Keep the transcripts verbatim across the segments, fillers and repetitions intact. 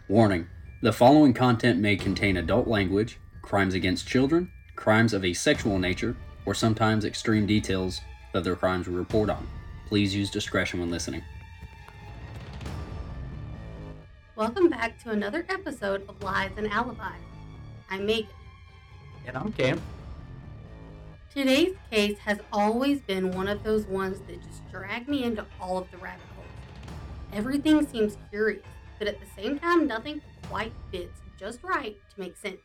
Warning: the following content may contain adult language, crimes against children, crimes of a sexual nature, or sometimes extreme details of the crimes we report on. Please use discretion when listening. Welcome back to another episode of Lies and Alibis. I'm Megan. And I'm Cam. Today's case has always been one of those ones that just drag me into all of the rabbit holes. Everything seems curious, but at the same time, nothing quite fits just right to make sense.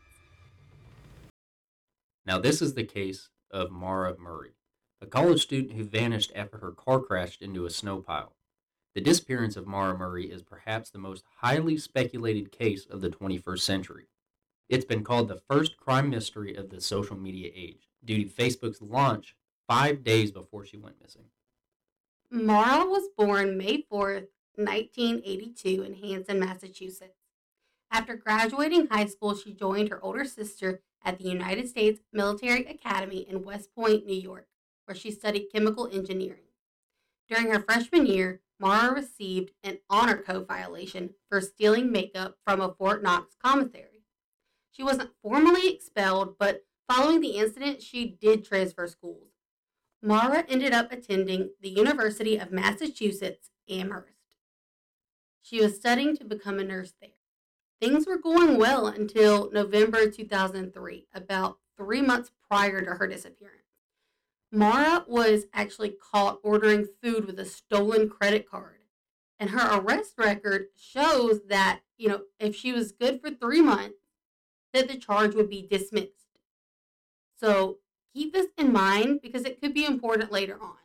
Now, this is the case of Maura Murray, a college student who vanished after her car crashed into a snow pile. The disappearance of Maura Murray is perhaps the most highly speculated case of the twenty-first century. It's been called the first crime mystery of the social media age, due to Facebook's launch five days before she went missing. Maura was born May fourth, nineteen eighty-two in Hanson, Massachusetts. After graduating high school, she joined her older sister at the United States Military Academy in West Point, New York, where she studied chemical engineering. During her freshman year, Maura received an honor code violation for stealing makeup from a Fort Knox commissary. She wasn't formally expelled, but following the incident, she did transfer schools. Maura ended up attending the University of Massachusetts, Amherst. She was studying to become a nurse there. Things were going well until November two thousand three, about three months prior to her disappearance. Maura was actually caught ordering food with a stolen credit card. And her arrest record shows that, you know, if she was good for three months, that the charge would be dismissed. So keep this in mind because it could be important later on.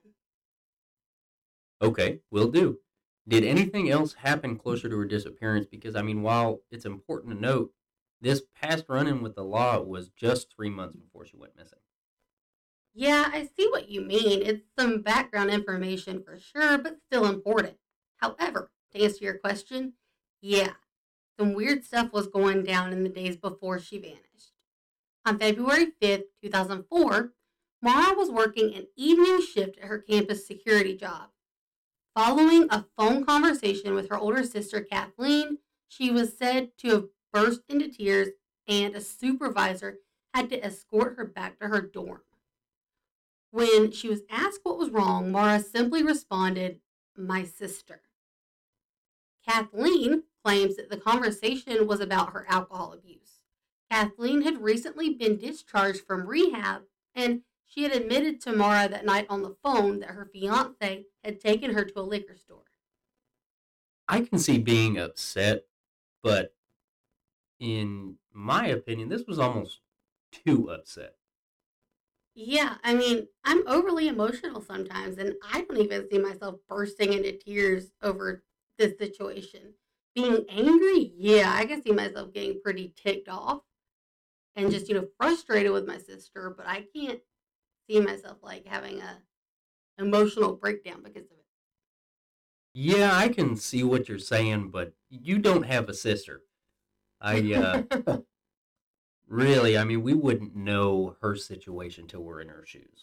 Okay, will do. Did anything else happen closer to her disappearance? Because, I mean, while it's important to note, this past run-in with the law was just three months before she went missing. Yeah, I see what you mean. It's some background information for sure, but still important. However, to answer your question, yeah, some weird stuff was going down in the days before she vanished. On February fifth, two thousand four, Maura was working an evening shift at her campus security job. Following a phone conversation with her older sister, Kathleen, she was said to have burst into tears, and a supervisor had to escort her back to her dorm. When she was asked what was wrong, Maura simply responded, "My sister." Kathleen claims that the conversation was about her alcohol abuse. Kathleen had recently been discharged from rehab, and she had admitted to Maura that night on the phone that her fiancé had taken her to a liquor store. I can see being upset, but in my opinion, this was almost too upset. Yeah, I mean, I'm overly emotional sometimes, and I don't even see myself bursting into tears over this situation. Being angry, yeah, I can see myself getting pretty ticked off and just, you know, frustrated with my sister, but I can't see myself like having a emotional breakdown because of Yeah, I can see what you're saying, but you don't have a sister. I, uh, it. really, I mean, we wouldn't know her situation till we're in her shoes.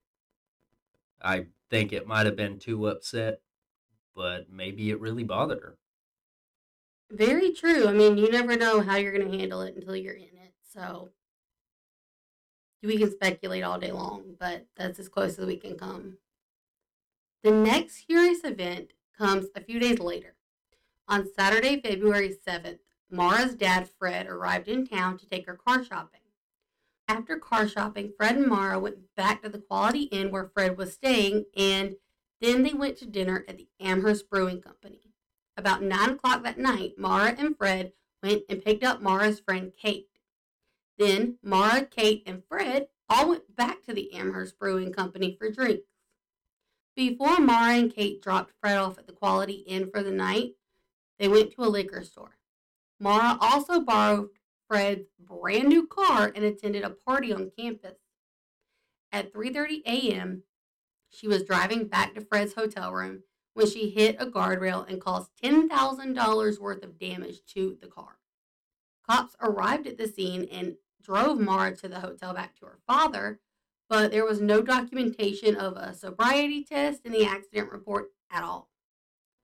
I think it might have been too upset, but maybe it really bothered her. Very true. I mean, you never know how you're going to handle it until you're in it. So we can speculate all day long, but that's as close as we can come. The next curious event comes a few days later. On Saturday, February seventh, Maura's dad, Fred, arrived in town to take her car shopping. After car shopping, Fred and Maura went back to the Quality Inn where Fred was staying, and then they went to dinner at the Amherst Brewing Company. About nine o'clock that night, Maura and Fred went and picked up Maura's friend, Kate. Then Maura, Kate, and Fred all went back to the Amherst Brewing Company for drinks. Before Maura and Kate dropped Fred off at the Quality Inn for the night, they went to a liquor store. Maura also borrowed Fred's brand new car and attended a party on campus. At three thirty a.m., she was driving back to Fred's hotel room when she hit a guardrail and caused ten thousand dollars worth of damage to the car. Cops arrived at the scene and drove Maura to the hotel back to her father, but there was no documentation of a sobriety test in the accident report at all.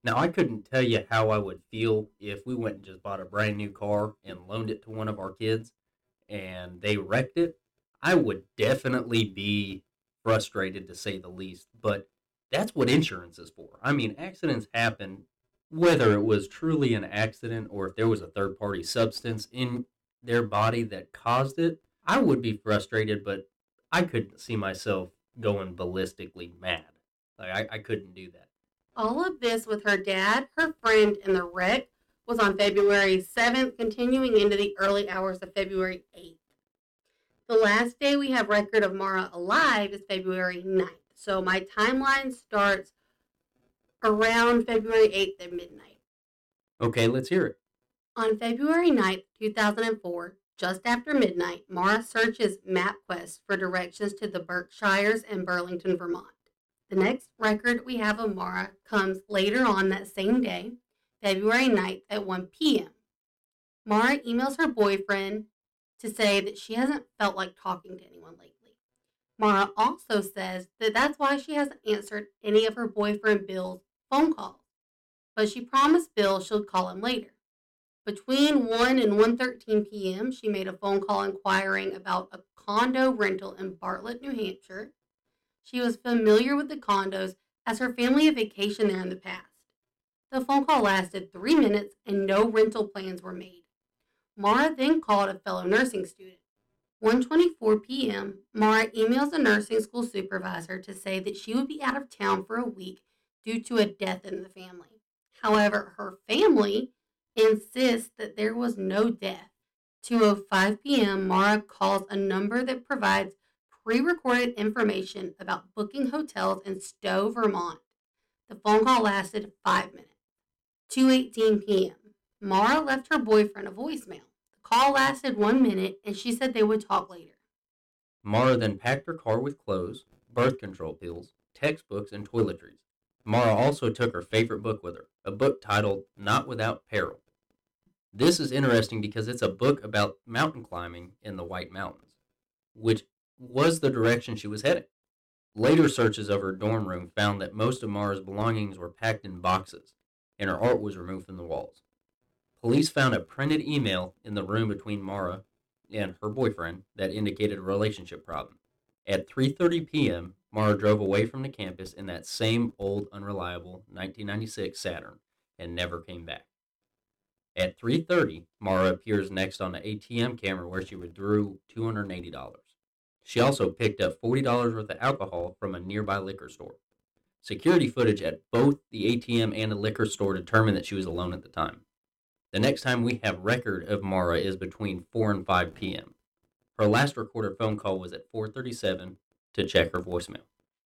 Now, I couldn't tell you how I would feel if we went and just bought a brand new car and loaned it to one of our kids and they wrecked it. I would definitely be frustrated to say the least, but that's what insurance is for. I mean, accidents happen whether it was truly an accident or if there was a third party substance in their body that caused it. I would be frustrated, but I couldn't see myself going ballistically mad. Like, I, I couldn't do that. All of this with her dad, her friend, and the wreck was on February seventh, continuing into the early hours of February eighth. The last day we have record of Mara alive is February ninth. So my timeline starts around February eighth at midnight. Okay, let's hear it. On February ninth, two thousand four, just after midnight, Mara searches MapQuest for directions to the Berkshires and Burlington, Vermont. The next record we have of Mara comes later on that same day, February ninth at one p.m. Mara emails her boyfriend to say that she hasn't felt like talking to anyone lately. Mara also says that that's why she hasn't answered any of her boyfriend Bill's phone calls, but she promised Bill she'll call him later. Between one and one thirteen p.m., she made a phone call inquiring about a condo rental in Bartlett, New Hampshire. She was familiar with the condos as her family had vacationed there in the past. The phone call lasted three minutes and no rental plans were made. Mara then called a fellow nursing student. one twenty-four p.m., Mara emails a nursing school supervisor to say that she would be out of town for a week due to a death in the family. However, her family insists that there was no death. two oh five p.m., Mara calls a number that provides pre-recorded information about booking hotels in Stowe, Vermont. The phone call lasted five minutes. two eighteen p.m., Mara left her boyfriend a voicemail. The call lasted one minute, and she said they would talk later. Mara then packed her car with clothes, birth control pills, textbooks, and toiletries. Mara also took her favorite book with her, a book titled Not Without Peril. This is interesting because it's a book about mountain climbing in the White Mountains, which was the direction she was heading. Later searches of her dorm room found that most of Mara's belongings were packed in boxes, and her art was removed from the walls. Police found a printed email in the room between Mara and her boyfriend that indicated a relationship problem. At three thirty p.m., Mara drove away from the campus in that same old, unreliable nineteen ninety-six Saturn and never came back. At three thirty, Mara appears next on the A T M camera where she withdrew two hundred eighty dollars. She also picked up forty dollars worth of alcohol from a nearby liquor store. Security footage at both the A T M and the liquor store determined that she was alone at the time. The next time we have record of Mara is between four and five p.m. Her last recorded phone call was at four thirty-seven to check her voicemail.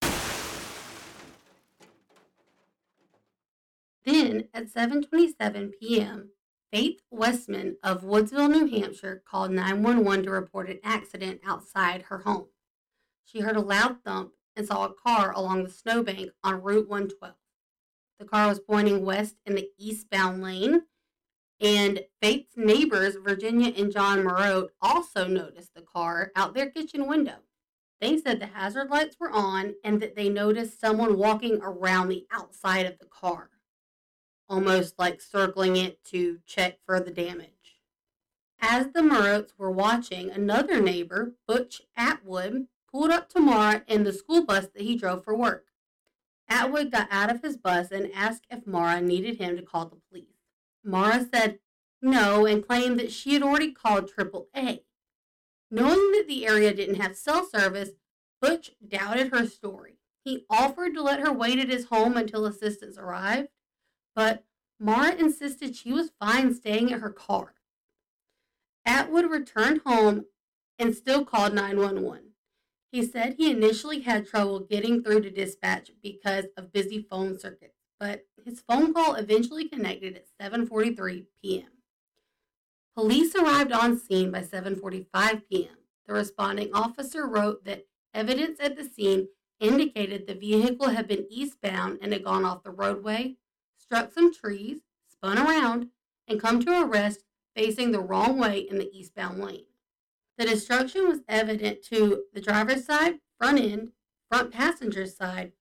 Then, at seven twenty-seven p.m., Faith Westman of Woodsville, New Hampshire, called nine one one to report an accident outside her home. She heard a loud thump and saw a car along the snowbank on Route one twelve. The car was pointing west in the eastbound lane, and Faith's neighbors, Virginia and John Moreau, also noticed the car out their kitchen window. They said the hazard lights were on and that they noticed someone walking around the outside of the car, almost like circling it to check for the damage. As the Moreaux were watching, another neighbor, Butch Atwood, pulled up to Mara in the school bus that he drove for work. Atwood got out of his bus and asked if Mara needed him to call the police. Mara said no and claimed that she had already called triple A. Knowing that the area didn't have cell service, Butch doubted her story. He offered to let her wait at his home until assistance arrived, but Mara insisted she was fine staying at her car. Atwood returned home and still called nine one one. He said he initially had trouble getting through to dispatch because of busy phone circuits, but his phone call eventually connected at seven forty-three p.m. Police arrived on scene by seven forty-five p.m. The responding officer wrote that evidence at the scene indicated the vehicle had been eastbound and had gone off the roadway, struck some trees, spun around, and come to a rest facing the wrong way in the eastbound lane. The destruction was evident to the driver's side, front end, front passenger side,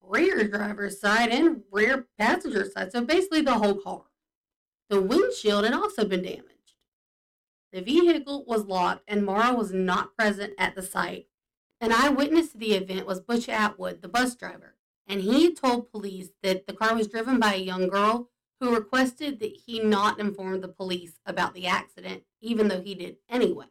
rear driver's side and rear passenger side, so basically the whole car. The windshield had also been damaged. The vehicle was locked and Mara was not present at the site. An eyewitness to the event was Butch Atwood, the bus driver, and he told police that the car was driven by a young girl who requested that he not inform the police about the accident, even though he did anyway.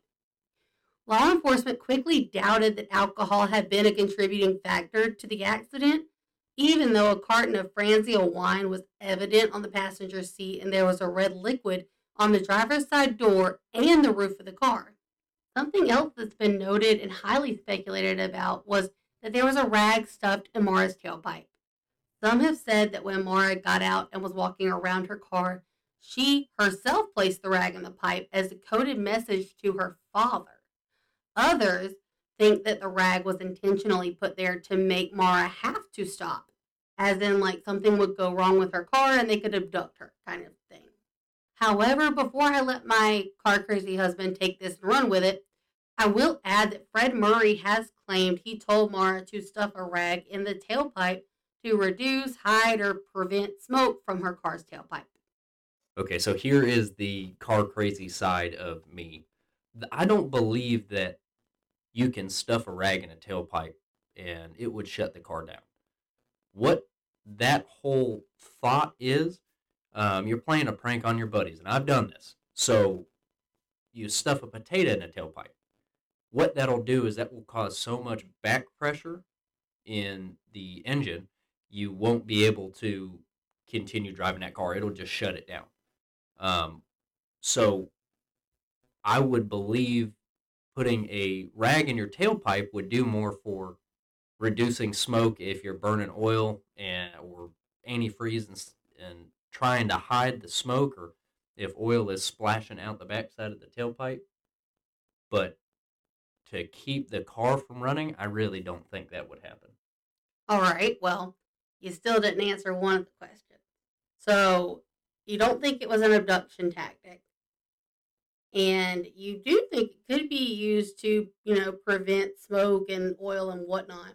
Law enforcement quickly doubted that alcohol had been a contributing factor to the accident, even though a carton of Franzia wine was evident on the passenger seat and there was a red liquid on the driver's side door and the roof of the car. Something else that's been noted and highly speculated about was that there was a rag stuffed in Mara's tailpipe. Some have said that when Mara got out and was walking around her car, she herself placed the rag in the pipe as a coded message to her father. Others think that the rag was intentionally put there to make Mara have to stop, as in like something would go wrong with her car and they could abduct her, kind of thing. However, before I let my car crazy husband take this and run with it, I will add that Fred Murray has claimed he told Mara to stuff a rag in the tailpipe to reduce, hide, or prevent smoke from her car's tailpipe. Okay, so here is the car crazy side of me. I don't believe that you can stuff a rag in a tailpipe and it would shut the car down. What that whole thought is, um, you're playing a prank on your buddies, and I've done this. So you stuff a potato in a tailpipe. What that'll do is that will cause so much back pressure in the engine, you won't be able to continue driving that car. It'll just shut it down. Um, so I would believe putting a rag in your tailpipe would do more for reducing smoke if you're burning oil and or antifreeze and, and trying to hide the smoke, or if oil is splashing out the backside of the tailpipe. But to keep the car from running, I really don't think that would happen. All right, well, you still didn't answer one of the questions. So you don't think it was an abduction tactic, and you do think it could be used to, you know, prevent smoke and oil and whatnot.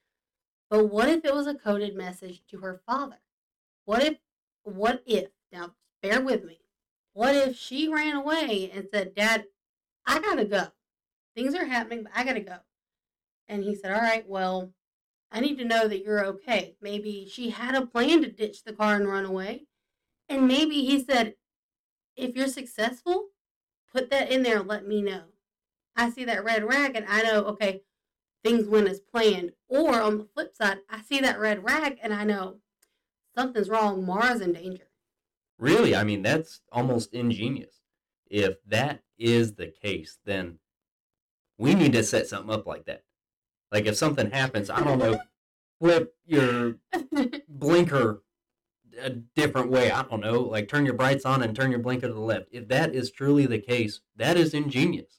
But what if it was a coded message to her father? What if, what if, now bear with me, what if she ran away and said, Dad, I gotta go. Things are happening, but I gotta go. And he said, all right, well, I need to know that you're okay. Maybe she had a plan to ditch the car and run away. And maybe he said, if you're successful, put that in there and let me know. I see that red rag and I know, okay, things went as planned. Or on the flip side, I see that red rag and I know something's wrong. Mara's in danger. Really? I mean, that's almost ingenious. If that is the case, then we need to set something up like that. Like if something happens, I don't know, flip your blinker a different way. I don't know, like turn your brights on and turn your blinker to the left. If that is truly the case, that is ingenious.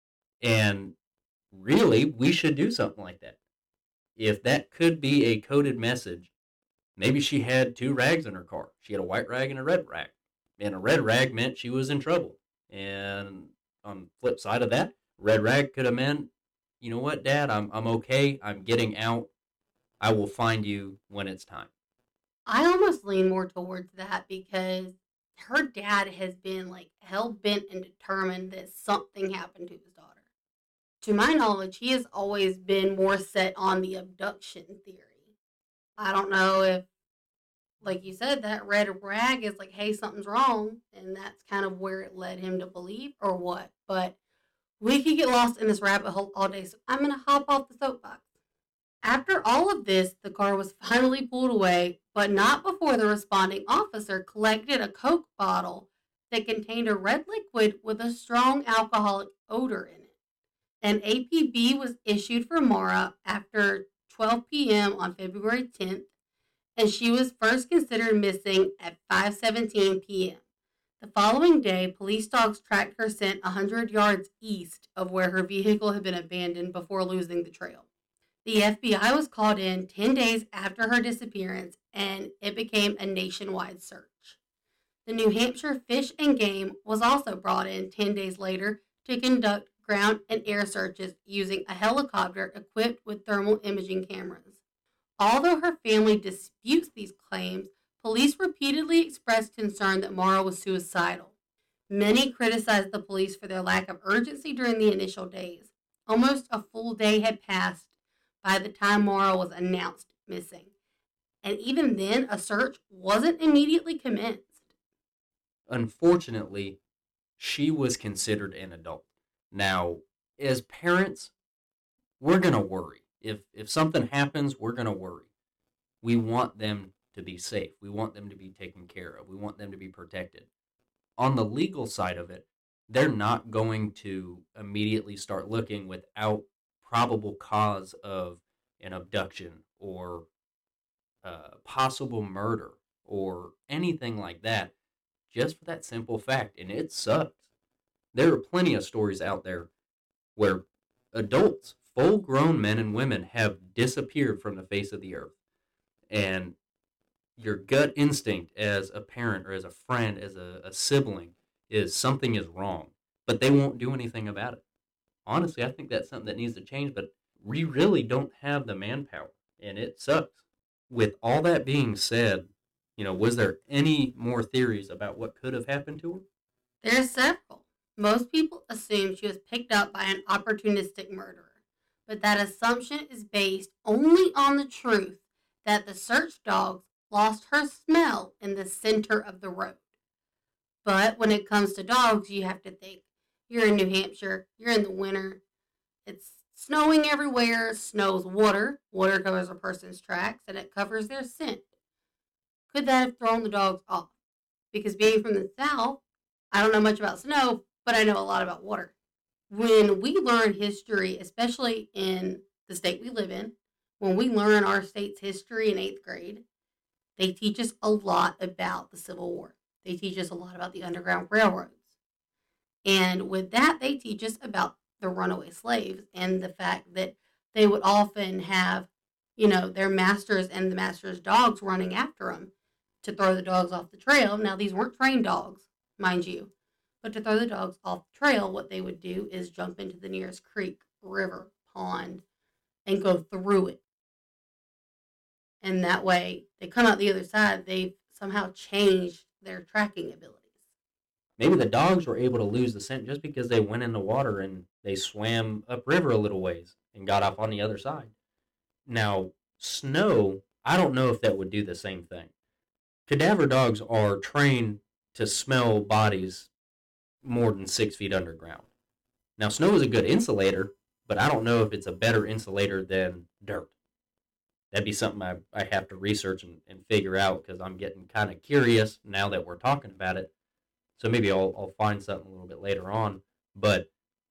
And really, we should do something like that. If that could be a coded message, maybe she had two rags in her car. She had a white rag and a red rag. And a red rag meant she was in trouble. And on the flip side of that, red rag could have meant, you know what, Dad, I'm I'm okay. I'm getting out. I will find you when it's time. I almost lean more towards that because her dad has been like hell bent and determined that something happened to his daughter. To my knowledge, he has always been more set on the abduction theory. I don't know if, like you said, that red rag is like, hey, something's wrong, and that's kind of where it led him to believe or what. But we could get lost in this rabbit hole all day, so I'm going to hop off the soapbox. After all of this, the car was finally pulled away, but not before the responding officer collected a Coke bottle that contained a red liquid with a strong alcoholic odor in it. An A P B was issued for Mara after twelve p.m. on February tenth, and she was first considered missing at five seventeen p.m. The following day, police dogs tracked her scent one hundred yards east of where her vehicle had been abandoned before losing the trail. The F B I was called in ten days after her disappearance, and it became a nationwide search. The New Hampshire Fish and Game was also brought in ten days later to conduct ground and air searches using a helicopter equipped with thermal imaging cameras. Although her family disputes these claims, police repeatedly expressed concern that Mara was suicidal. Many criticized the police for their lack of urgency during the initial days. Almost a full day had passed by the time Mara was announced missing, and even then, a search wasn't immediately commenced. Unfortunately, she was considered an adult. Now, as parents, we're going to worry. If if something happens, we're going to worry. We want them to be safe. We want them to be taken care of. We want them to be protected. On the legal side of it, they're not going to immediately start looking without probable cause of an abduction or uh, possible murder or anything like that, just for that simple fact. And it sucks. There are plenty of stories out there where adults, full grown men and women, have disappeared from the face of the earth. And your gut instinct as a parent or as a friend, as a, a sibling, is something is wrong, but they won't do anything about it. Honestly, I think that's something that needs to change, but we really don't have the manpower, and it sucks. With all that being said, you know, was there any more theories about what could have happened to her? There are several. Most people assume she was picked up by an opportunistic murderer, but that assumption is based only on the truth that the search dogs lost her smell in the center of the road. But when it comes to dogs, you have to think, you're in New Hampshire, you're in the winter, it's snowing everywhere, snow's water, water covers a person's tracks, and it covers their scent. Could that have thrown the dogs off? Because being from the South, I don't know much about snow, but I know a lot about water. When we learn history, especially in the state we live in, when we learn our state's history in eighth grade, they teach us a lot about the Civil War. They teach us a lot about the Underground Railroads. And with that, they teach us about the runaway slaves and the fact that they would often have, you know, their masters and the master's dogs running after them to throw the dogs off the trail. Now, these weren't trained dogs, mind you, but to throw the dogs off the trail, what they would do is jump into the nearest creek, river, pond, and go through it. And that way, they come out the other side, they've somehow changed their tracking abilities. Maybe the dogs were able to lose the scent just because they went in the water and they swam upriver a little ways and got off on the other side. Now, snow, I don't know if that would do the same thing. Cadaver dogs are trained to smell bodies more than six feet underground. Now, snow is a good insulator, but I don't know if it's a better insulator than dirt. That'd be something I, I have to research and, and figure out because I'm getting kind of curious now that we're talking about it. So maybe I'll, I'll find something a little bit later on. But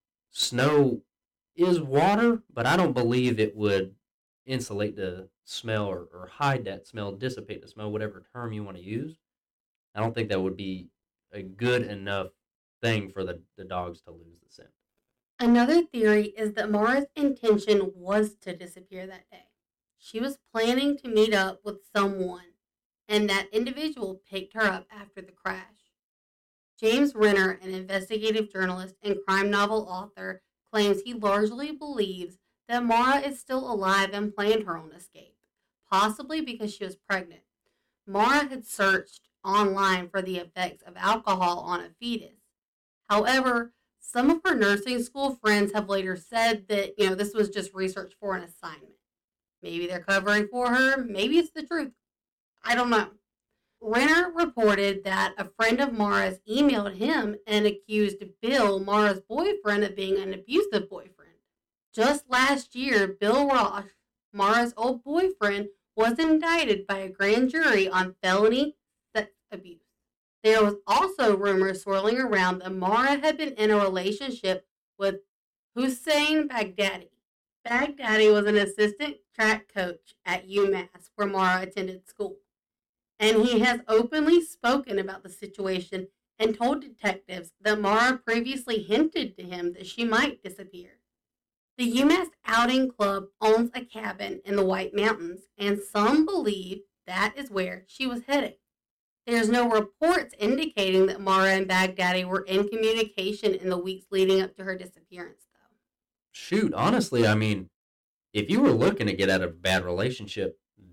snow is water, but I don't believe it would insulate the smell or, or hide that smell, dissipate the smell, whatever term you want to use. I don't think that would be a good enough thing for the, the dogs to lose the scent. Another theory is that Mara's intention was to disappear that day. She was planning to meet up with someone, and that individual picked her up after the crash. James Renner, an investigative journalist and crime novel author, claims he largely believes that Mara is still alive and planned her own escape, possibly because she was pregnant. Mara had searched online for the effects of alcohol on a fetus. However, some of her nursing school friends have later said that, you know, this was just research for an assignment. Maybe they're covering for her. Maybe it's the truth. I don't know. Renner reported that a friend of Mara's emailed him and accused Bill, Mara's boyfriend, of being an abusive boyfriend. Just last year, Bill Ross, Mara's old boyfriend, was indicted by a grand jury on felony sex abuse. There was also rumors swirling around that Mara had been in a relationship with Hussein Baghdadi. Baghdadi was an assistant track coach at UMass, where Mara attended school. And he has openly spoken about the situation and told detectives that Mara previously hinted to him that she might disappear. The UMass Outing Club owns a cabin in the White Mountains, and some believe that is where she was heading. There's no reports indicating that Mara and Baghdadi were in communication in the weeks leading up to her disappearance, though. Shoot, honestly, I mean, if you were looking to get out of a bad relationship,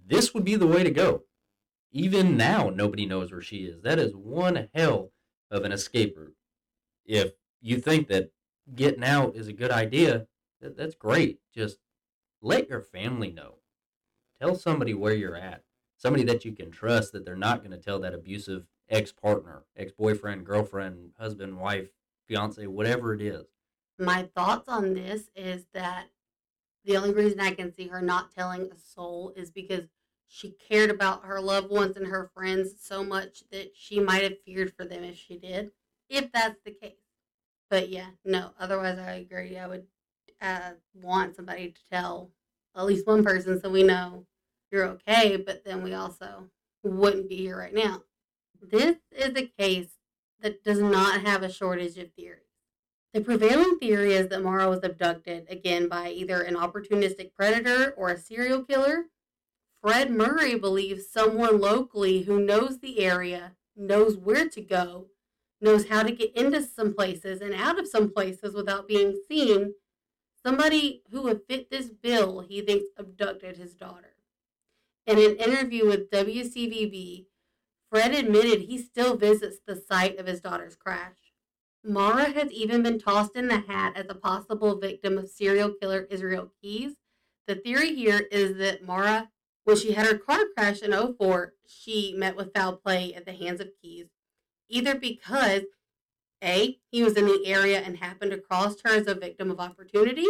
this would be the way to go. Even now, nobody knows where she is. That is one hell of an escape route. If you think that getting out is a good idea, that, that's great. Just let your family know. Tell somebody where you're at. Somebody that you can trust, that they're not going to tell that abusive ex-partner, ex-boyfriend, girlfriend, husband, wife, fiance, whatever it is. My thoughts on this is that the only reason I can see her not telling a soul is because she cared about her loved ones and her friends so much that she might have feared for them if she did, if that's the case. But yeah, no, otherwise I agree. I would uh, want somebody to tell at least one person so we know you're okay, but then we also wouldn't be here right now. This is a case that does not have a shortage of theories. The prevailing theory is that Mara was abducted, again, by either an opportunistic predator or a serial killer. Fred Murray believes someone locally who knows the area, knows where to go, knows how to get into some places and out of some places without being seen. Somebody who would fit this bill, he thinks, abducted his daughter. In an interview with W C V B, Fred admitted he still visits the site of his daughter's crash. Mara has even been tossed in the hat as a possible victim of serial killer Israel Keyes. The theory here is that Mara, when she had her car crash in oh four, she met with foul play at the hands of Keyes, either because A, he was in the area and happened to cross her as a victim of opportunity,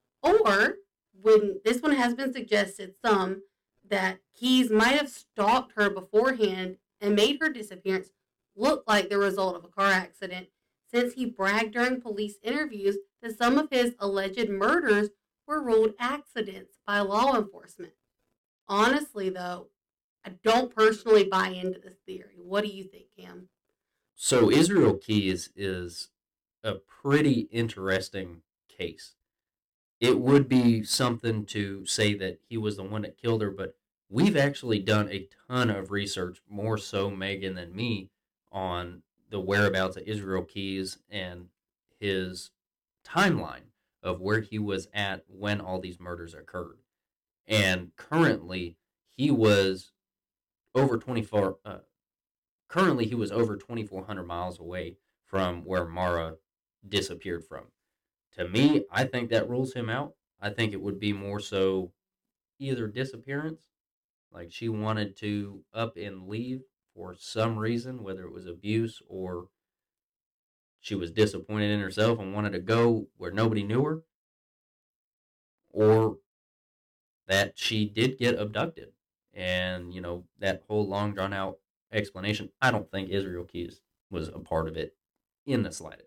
or when this one has been suggested some that Keyes might have stalked her beforehand and made her disappearance look like the result of a car accident, since he bragged during police interviews that some of his alleged murders were ruled accidents by law enforcement. Honestly, though, I don't personally buy into this theory. What do you think, Cam? So Israel Keyes is a pretty interesting case. It would be something to say that he was the one that killed her, but we've actually done a ton of research, more so Megan than me, on the whereabouts of Israel Keyes and his timeline of where he was at when all these murders occurred. And currently, he was over twenty-four. Uh, currently, he was over twenty-four hundred miles away from where Mara disappeared from. To me, I think that rules him out. I think it would be more so either disappearance, like she wanted to up and leave for some reason, whether it was abuse or she was disappointed in herself and wanted to go where nobody knew her, or that she did get abducted. And, you know, that whole long drawn out explanation, I don't think Israel Keyes was a part of it in the slightest.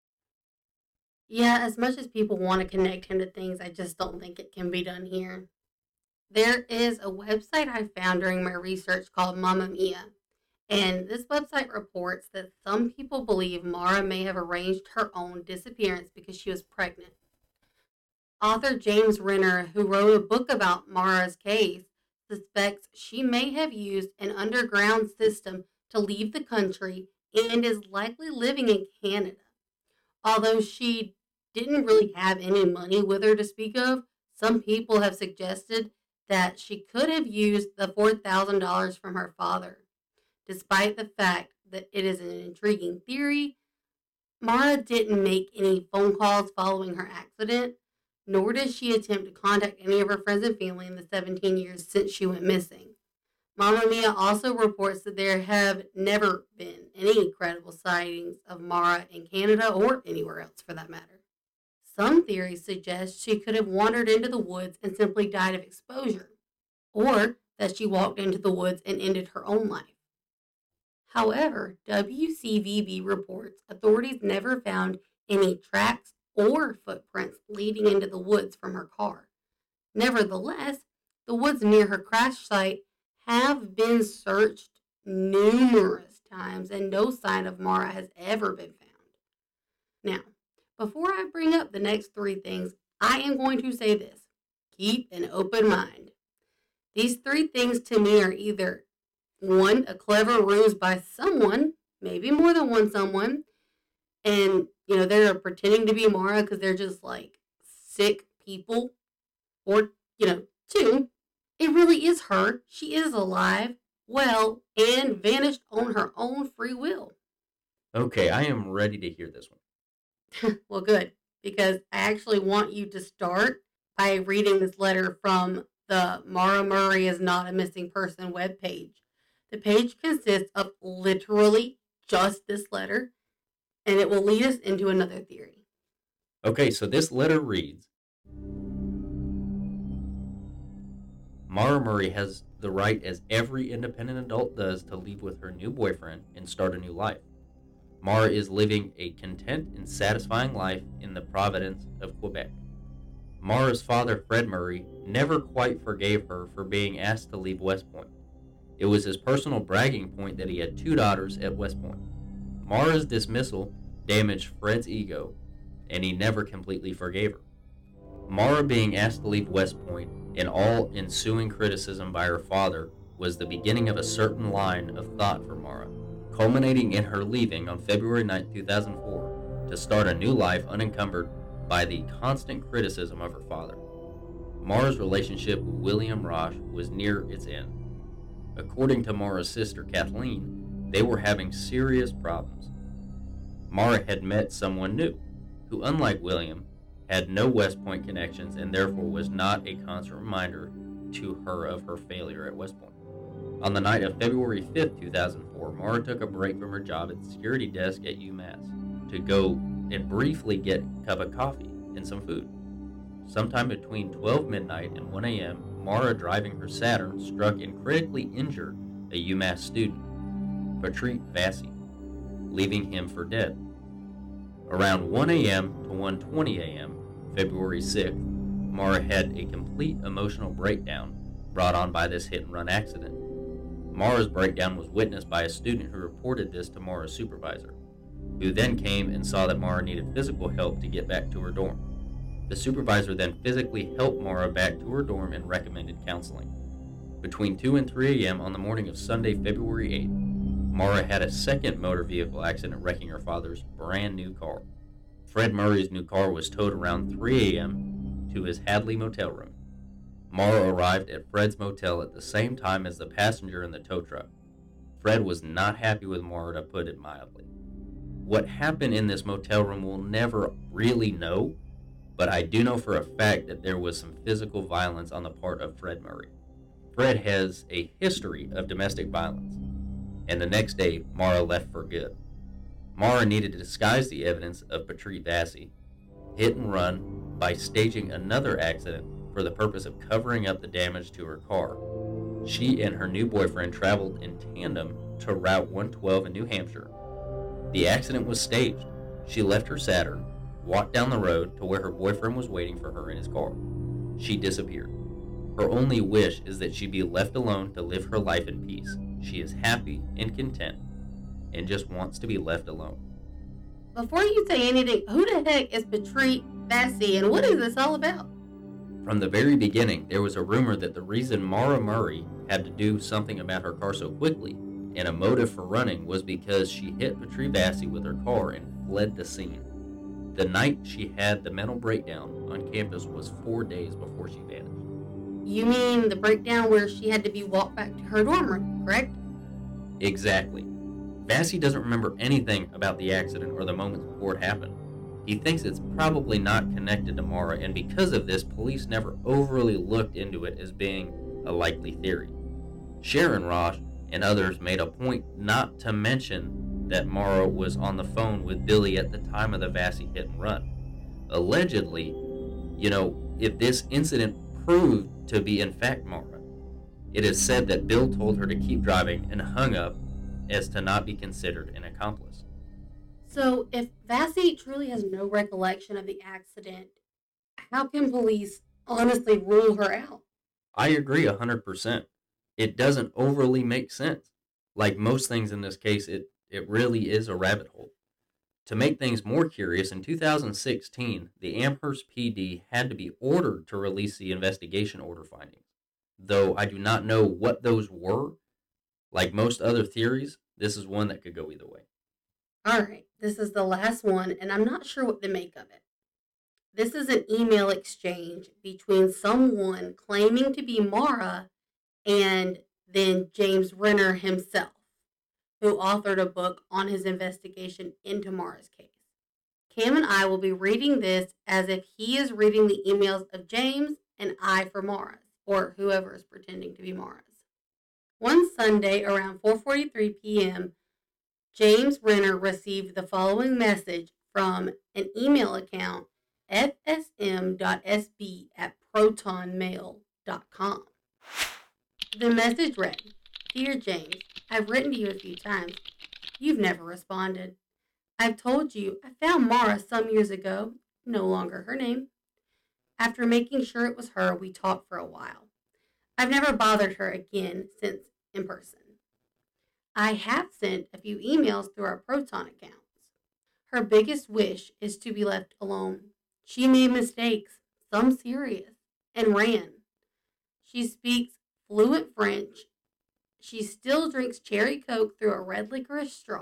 Yeah, as much as people want to connect him to things, I just don't think it can be done here. There is a website I found during my research called Mamma Mia, and this website reports that some people believe Mara may have arranged her own disappearance because she was pregnant. Author James Renner, who wrote a book about Mara's case, suspects she may have used an underground system to leave the country and is likely living in Canada. Although she didn't really have any money with her to speak of, some people have suggested that she could have used the four thousand dollars from her father. Despite the fact that it is an intriguing theory, Mara didn't make any phone calls following her accident, nor did she attempt to contact any of her friends and family in the seventeen years since she went missing. Mamma Mia also reports that there have never been any credible sightings of Mara in Canada or anywhere else for that matter. Some theories suggest she could have wandered into the woods and simply died of exposure, or that she walked into the woods and ended her own life. However, W C V B reports authorities never found any tracks or footprints leading into the woods from her car. Nevertheless, the woods near her crash site have been searched numerous times and no sign of Mara has ever been found. Now, before I bring up the next three things, I am going to say this. Keep an open mind. These three things to me are either one, a clever ruse by someone, maybe more than one someone, and, you know, they're pretending to be Mara because they're just, like, sick people, or, you know, two, It really is her. She is alive, well, and vanished on her own free will. Okay, I am ready to hear this one. Well, good, because I actually want you to start by reading this letter from the Mara Murray is Not a Missing Person webpage. The page consists of literally just this letter, and it will lead us into another theory. Okay, so this letter reads, Mara Murray has the right, as every independent adult does, to leave with her new boyfriend and start a new life. Mara is living a content and satisfying life in the Providence of Quebec. Mara's father, Fred Murray, never quite forgave her for being asked to leave West Point. It was his personal bragging point that he had two daughters at West Point. Mara's dismissal damaged Fred's ego, and he never completely forgave her. Mara being asked to leave West Point and all ensuing criticism by her father was the beginning of a certain line of thought for Mara, culminating in her leaving on February ninth, two thousand four, to start a new life unencumbered by the constant criticism of her father. Mara's relationship with William Roche was near its end. According to Mara's sister Kathleen, they were having serious problems. Mara had met someone new, who, unlike William, had no West Point connections and therefore was not a constant reminder to her of her failure at West Point. On the night of February fifth, two thousand four, Mara took a break from her job at the security desk at UMass to go and briefly get a cup of coffee and some food. Sometime between twelve midnight and one a.m., Mara, driving her Saturn, struck and critically injured a UMass student, Patrick Vassy, leaving him for dead. Around one a.m. to one twenty a.m., February sixth, Mara had a complete emotional breakdown brought on by this hit-and-run accident. Mara's breakdown was witnessed by a student who reported this to Mara's supervisor, who then came and saw that Mara needed physical help to get back to her dorm. The supervisor then physically helped Mara back to her dorm and recommended counseling. Between two and three a.m. on the morning of Sunday, February eighth, Mara had a second motor vehicle accident, wrecking her father's brand new car. Fred Murray's new car was towed around three a.m. to his Hadley motel room. Mara arrived at Fred's motel at the same time as the passenger in the tow truck. Fred was not happy with Mara, to put it mildly. What happened in this motel room we'll never really know, but I do know for a fact that there was some physical violence on the part of Fred Murray. Fred has a history of domestic violence, and the next day, Mara left for good. Mara needed to disguise the evidence of Patrick Vassy, hit and run, by staging another accident for the purpose of covering up the damage to her car. She and her new boyfriend traveled in tandem to Route one twelve in New Hampshire. The accident was staged. She left her Saturn, walked down the road to where her boyfriend was waiting for her in his car. She disappeared. Her only wish is that she be left alone to live her life in peace. She is happy and content and just wants to be left alone. Before you say anything, who the heck is Patrick Vassy, and what is this all about? From the very beginning, there was a rumor that the reason Mara Murray had to do something about her car so quickly, and a motive for running, was because she hit Patrick Vassy with her car and fled the scene. The night she had the mental breakdown on campus was four days before she vanished. You mean the breakdown where she had to be walked back to her dorm room, correct? Exactly. Vassy doesn't remember anything about the accident or the moments before it happened. He thinks it's probably not connected to Mara, and because of this, police never overly looked into it as being a likely theory. Sharon Roche and others made a point not to mention that Mara was on the phone with Billy at the time of the Vassy hit and run. Allegedly, you know, if this incident proved to be in fact Mara, it is said that Bill told her to keep driving and hung up as to not be considered an accomplice. So, if Vassy truly has no recollection of the accident, how can police honestly rule her out? I agree one hundred percent. It doesn't overly make sense. Like most things in this case, it, it really is a rabbit hole. To make things more curious, in two thousand sixteen, the Amherst P D had to be ordered to release the investigation order findings. Though I do not know what those were, like most other theories, this is one that could go either way. All right, this is the last one, and I'm not sure what to make of it. This is an email exchange between someone claiming to be Mara and then James Renner himself, who authored a book on his investigation into Mara's case. Cam and I will be reading this as if he is reading the emails of James and I for Mara's, or whoever is pretending to be Mara's. One Sunday around four forty-three p.m., James Renner received the following message from an email account, f s m dot s b at proton mail dot com. The message read, "Dear James, I've written to you a few times. You've never responded. I've told you I found Mara some years ago, no longer her name. After making sure it was her, we talked for a while. I've never bothered her again since in person. I have sent a few emails through our Proton accounts. Her biggest wish is to be left alone. She made mistakes, some serious, and ran. She speaks fluent French. She still drinks cherry Coke through a red licorice straw.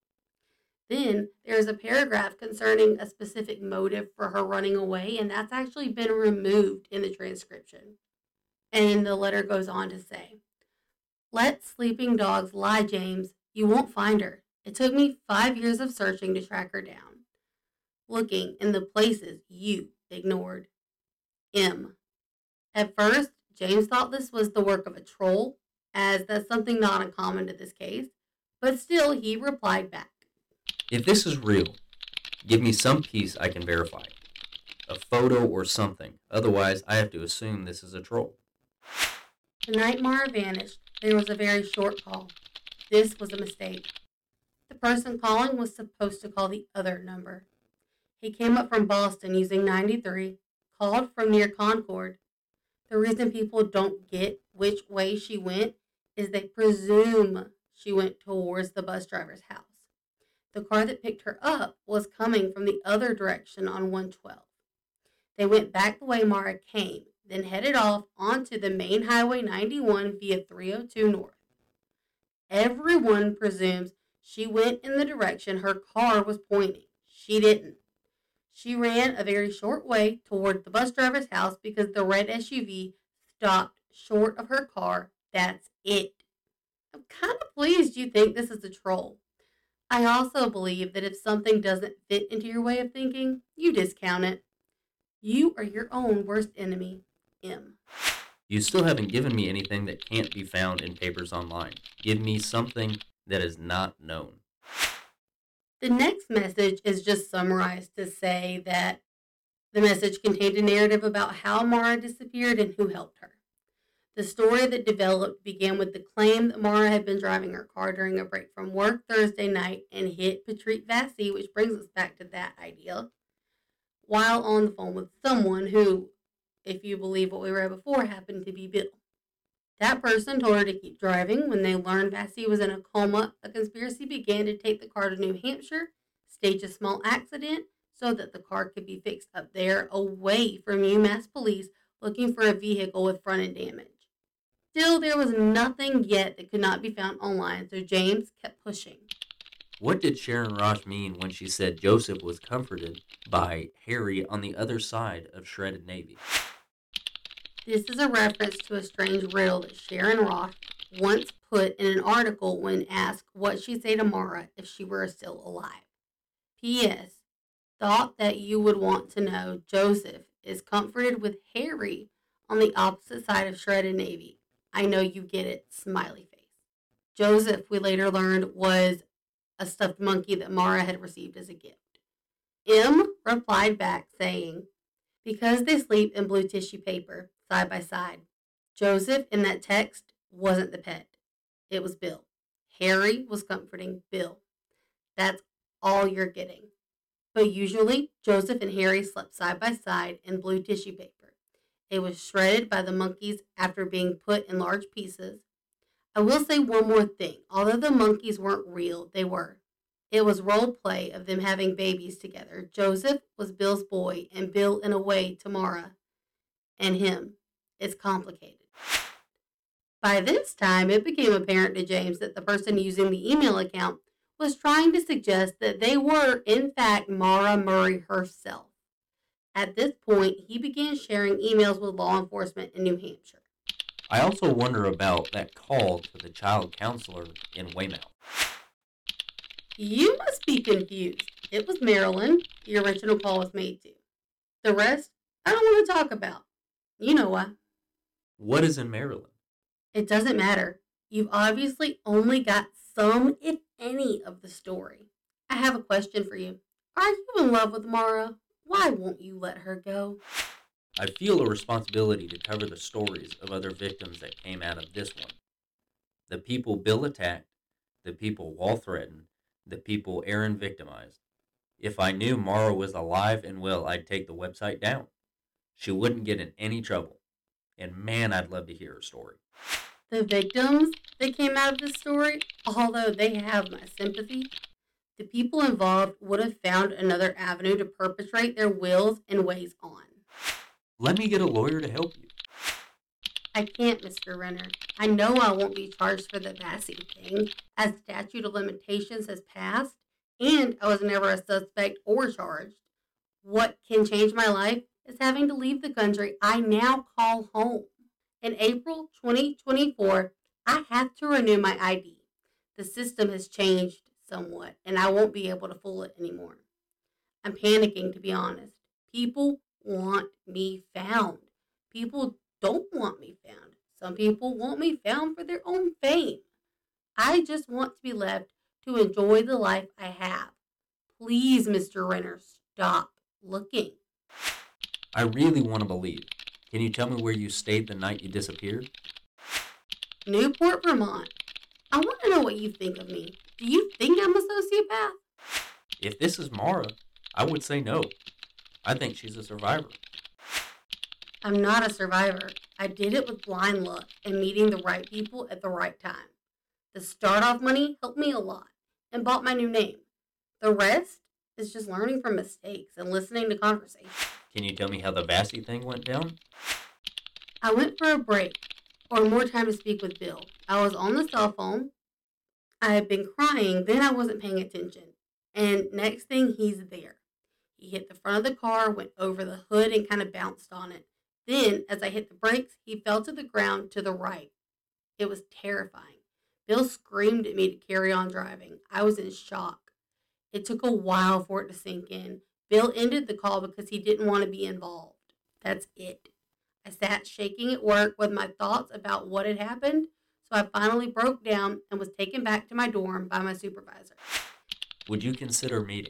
Then there's a paragraph concerning a specific motive for her running away, and that's actually been removed in the transcription. And the letter goes on to say, let sleeping dogs lie, James. You won't find her. It took me five years of searching to track her down, looking in the places you ignored. M. At first, James thought this was the work of a troll, as that's something not uncommon to this case, but still he replied back. If this is real, give me some piece I can verify. A photo or something. Otherwise, I have to assume this is a troll. The night Mara vanished, there was a very short call. This was a mistake. The person calling was supposed to call the other number. He came up from Boston using ninety-three, called from near Concord. The reason people don't get which way she went is they presume she went towards the bus driver's house. The car that picked her up was coming from the other direction on one twelve. They went back the way Mara came, then headed off onto the main Highway ninety-one via three oh two North. Everyone presumes she went in the direction her car was pointing. She didn't. She ran a very short way toward the bus driver's house because the red S U V stopped short of her car. That's it. I'm kind of pleased you think this is a troll. I also believe that if something doesn't fit into your way of thinking, you discount it. You are your own worst enemy, M. You still haven't given me anything that can't be found in papers online. Give me something that is not known. The next message is just summarized to say that the message contained a narrative about how Mara disappeared and who helped her. The story that developed began with the claim that Mara had been driving her car during a break from work Thursday night and hit Patrick Vassy, which brings us back to that idea, while on the phone with someone who, if you believe what we read before, happened to be Bill. That person told her to keep driving. When they learned Vassy was in a coma, a conspiracy began to take the car to New Hampshire, stage a small accident so that the car could be fixed up there away from UMass police looking for a vehicle with front-end damage. Still, there was nothing yet that could not be found online, so James kept pushing. What did Sharon Rosh mean when she said Joseph was comforted by Harry on the other side of Shredded Navy? This is a reference to a strange riddle that Sharon Rosh once put in an article when asked what she'd say to Mara if she were still alive. P S. Thought that you would want to know Joseph is comforted with Harry on the opposite side of Shredded Navy. I know you get it, smiley face. Joseph, we later learned, was a stuffed monkey that Mara had received as a gift. M replied back saying, because they sleep in blue tissue paper, side by side. Joseph in that text wasn't the pet. It was Bill. Harry was comforting Bill. That's all you're getting. But usually, Joseph and Harry slept side by side in blue tissue paper. It was shredded by the monkeys after being put in large pieces. I will say one more thing. Although the monkeys weren't real, they were. It was role play of them having babies together. Joseph was Bill's boy, and Bill in a way to Mara and him. It's complicated. By this time, it became apparent to James that the person using the email account was trying to suggest that they were, in fact, Mara Murray herself. At this point, he began sharing emails with law enforcement in New Hampshire. I also wonder about that call to the child counselor in Weymouth. You must be confused. It was Marilyn the original call was made to. The rest, I don't want to talk about. You know why. What is in Maryland? It doesn't matter. You've obviously only got some, if any, of the story. I have a question for you. Are you in love with Mara? Why won't you let her go? I feel a responsibility to cover the stories of other victims that came out of this one. The people Bill attacked, the people Wall threatened, the people Aaron victimized. If I knew Mara was alive and well, I'd take the website down. She wouldn't get in any trouble. And man, I'd love to hear her story. The victims that came out of this story, although they have my sympathy, the people involved would have found another avenue to perpetrate their wills and ways on. Let me get a lawyer to help you. I can't, Mister Renner. I know I won't be charged for the Vassy thing, as statute of limitations has passed, and I was never a suspect or charged. What can change my life is having to leave the country I now call home. In April twenty twenty-four, I have to renew my I D. The system has changed somewhat, and I won't be able to fool it anymore. I'm panicking, to be honest. People want me found. People don't want me found. Some people want me found for their own fame. I just want to be left to enjoy the life I have. Please, Mister Renner, stop looking. I really want to believe. Can you tell me where you stayed the night you disappeared? Newport, Vermont. I want to know what you think of me. Do you think I'm a sociopath? If this is Mara, I would say no. I think she's a survivor. I'm not a survivor. I did it with blind luck and meeting the right people at the right time. The start-off money helped me a lot and bought my new name. The rest is just learning from mistakes and listening to conversations. Can you tell me how the Vassy thing went down? I went for a break, or more time to speak with Bill. I was on the cell phone. I had been crying, then I wasn't paying attention. And next thing, he's there. He hit the front of the car, went over the hood, and kind of bounced on it. Then, as I hit the brakes, he fell to the ground to the right. It was terrifying. Bill screamed at me to carry on driving. I was in shock. It took a while for it to sink in. Bill ended the call because he didn't want to be involved. That's it. I sat shaking at work with my thoughts about what had happened, so I finally broke down and was taken back to my dorm by my supervisor. Would you consider meeting?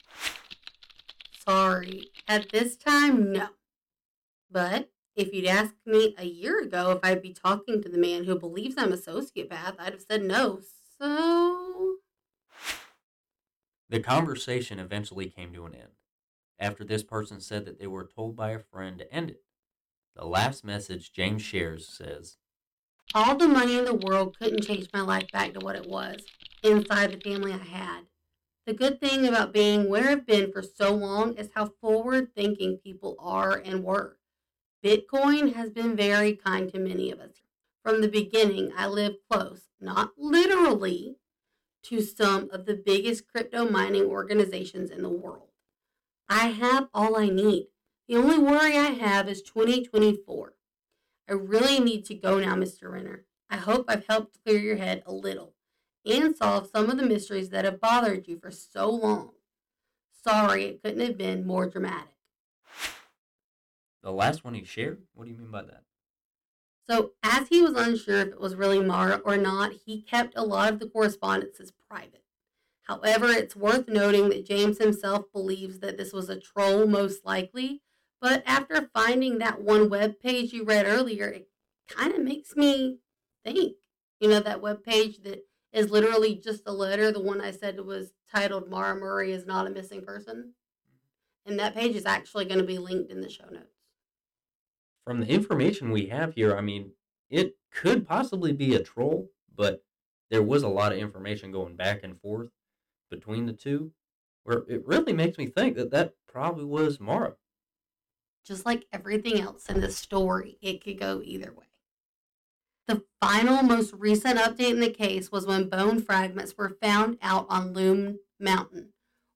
Sorry. At this time, no. But if you'd asked me a year ago if I'd be talking to the man who believes I'm a sociopath, I'd have said no. So... The conversation eventually came to an end, after this person said that they were told by a friend to end it. The last message James shares says, all the money in the world couldn't change my life back to what it was, inside the family I had. The good thing about being where I've been for so long is how forward-thinking people are and were. Bitcoin has been very kind to many of us. From the beginning, I lived close, not literally, to some of the biggest crypto mining organizations in the world. I have all I need. The only worry I have is twenty twenty-four. I really need to go now, Mister Renner. I hope I've helped clear your head a little and solve some of the mysteries that have bothered you for so long. Sorry it couldn't have been more dramatic. The last one he shared? What do you mean by that? So, as he was unsure if it was really Mara or not, he kept a lot of the correspondences private. However, it's worth noting that James himself believes that this was a troll, most likely, but after finding that one web page you read earlier, it kind of makes me think. You know, that web page that is literally just a letter, the one I said was titled Mara Murray is Not a Missing Person. And that page is actually going to be linked in the show notes. From the information we have here, I mean, it could possibly be a troll, but there was a lot of information going back and forth between the two, where it really makes me think that that probably was Mara. Just like everything else in this story, it could go either way. The final, most recent update in the case was when bone fragments were found out on Loon Mountain,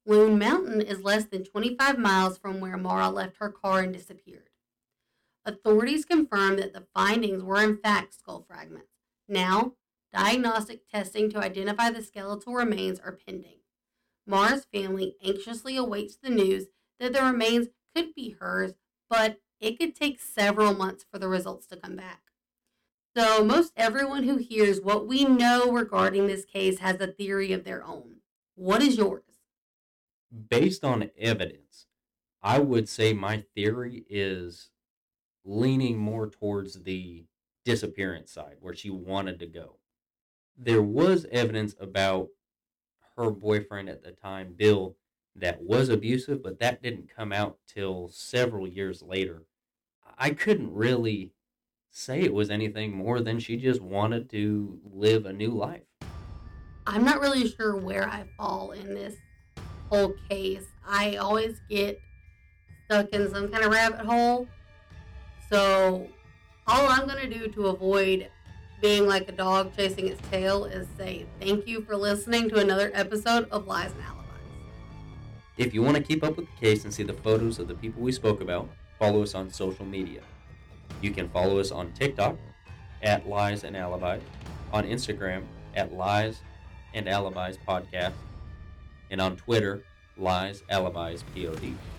Loon Mountain is less than twenty-five miles from where Mara left her car and disappeared. Authorities confirmed that the findings were in fact skull fragments. Now, diagnostic testing to identify the skeletal remains are pending. Mara's family anxiously awaits the news that the remains could be hers, but it could take several months for the results to come back. So most everyone who hears what we know regarding this case has a theory of their own. What is yours? Based on evidence, I would say my theory is leaning more towards the disappearance side, where she wanted to go. There was evidence about her boyfriend at the time, Bill, that was abusive, but that didn't come out till several years later. I couldn't really say it was anything more than she just wanted to live a new life. I'm not really sure where I fall in this whole case. I always get stuck in some kind of rabbit hole. So all I'm going to do to avoid being like a dog chasing its tail is say thank you for listening to another episode of Lies and Alibis. If you want to keep up with the case and see the photos of the people we spoke about, follow us on social media. You can follow us on TikTok at Lies and Alibis, on Instagram at Lies and Alibis Podcast, and on Twitter, Lies Alibis P O D.